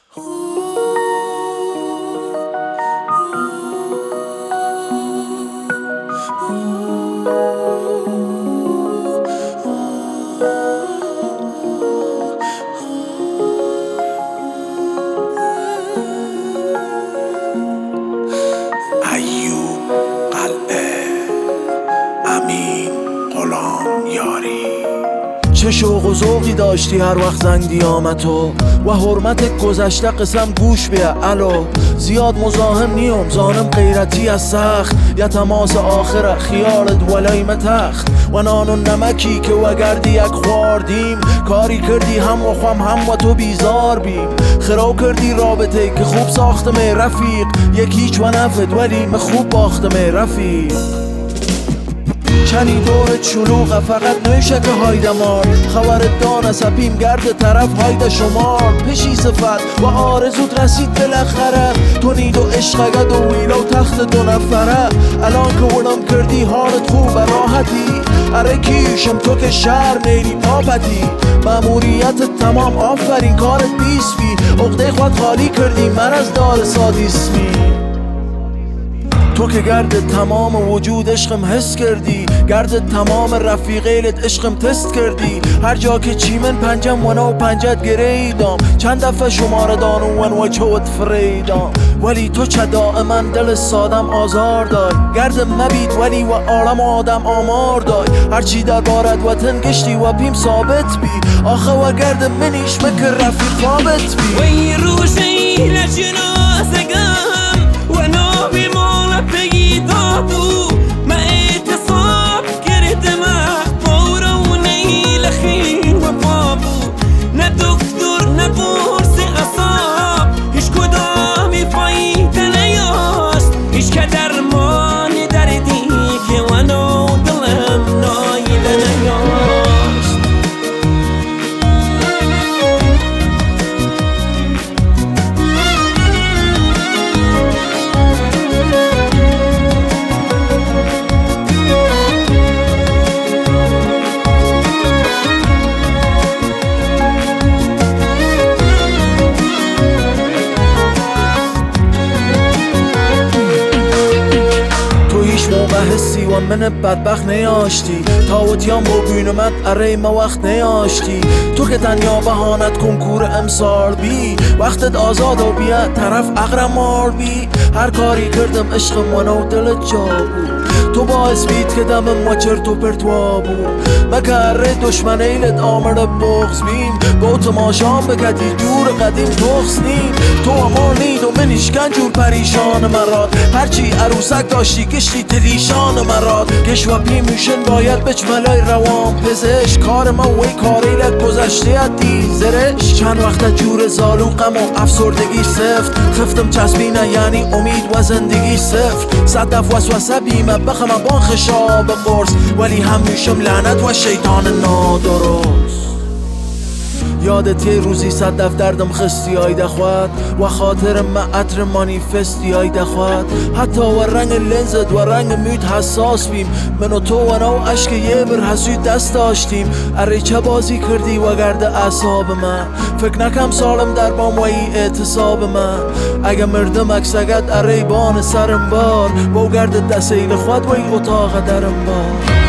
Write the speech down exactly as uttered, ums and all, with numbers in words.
چه شوق و ذوقی داشتی هر وقت زنگ دیامتو و حرمت گذشته قسم گوش بیا الو زیاد مزاحم نیم زانم غیرتی از سخت یا تماس آخره خیالت ولای متخت و نان و نمکی که وگردی یک خواردیم کاری کردی هم و خم هم و تو بیزار بیم خراب کردی رابطه که خوب ساختم رفیق یکیچ و نفد ولی من خوب باختم رفیق چنی دورت شلوغه فقط نوشه که هایده مار خبرت دانه سپیم گرد طرف هایده شمار پشی صفت و آرزوت رسید بالاخره تو نید و عشقگد و ویلا و تخت دو نفره الان که ورم کردی حالت خوب راحتی اره کیشم تو که شهر نیری پاپتی ماموریت تمام آفرین کارت بیسفی عقده خود خالی کردی من از دار سادیسمی تو که گرد تمام وجود عشقم حس کردی گرد تمام رفیقیلت عشقم تست کردی هر جا که چیمن پنجم و نو پنجت گریدم چند دفعه شماره دانوان و چوت فریدم ولی تو چه دائما دل سادم آزار دای گرد مبید ولی و عالم آدم آمار دای هرچی در بارد وطن گشتی و پیم ثابت بی آخه و گرد منیش مکر رفیق ثابت بی وی روشی نشناسگم و نابی مولا بگی دادو ما اعتصاب کردم فورا و نیل خیر و بابو نه دکتر نه بورس اصاب هیچ کدامی فایده نیاست هیچ که درمان دردی که ونو دلم نایل نیاست حسی و من بدبخت نیاشتی تاوتیان با بینمت اره ما وقت نیاشتی تو که تنیا بهانت کنکور امسال بی وقتت آزاد و بیا طرف اقرمار بی هر کاری کردم عشق منو دلت جا بود تو باعث بید که دمم و چرت و پرتوا بود مکره دشمن ایلت آمرده بغز بیم با تماشام بکدی جور قدیم تخص نیم تو اما نید و منیش کنجور پریشان مراد هرچی عروسک داشتی کشتی تلیشان مراد کش و پیموشن باید بچملای روان پزش کار ما وی کاریلت گذشته دی زرش چند وقت جور زالو غم و افسردگی سفت خفتم چسبینه یعنی امید و زندگی سفت صدف وسوسه بیمه بخم با خشاب قرص ولی همیشم لعنت و شیطان نادرست یادت یه روزی صد دفتردم خستی های دخواد و خاطر ما عطر مانیفستی های دخواد حتی و رنگ لنزت و رنگ میت حساس بیم من و تو و نو عشق یه بر حسود دست داشتیم اره چه بازی کردی و گرد اعصاب من فکر نکم سالم در بام و ای اعتصاب من اگه مردم اکسگت اره بان سرم بار با گرد دسیل خود و ای اتاق درم بار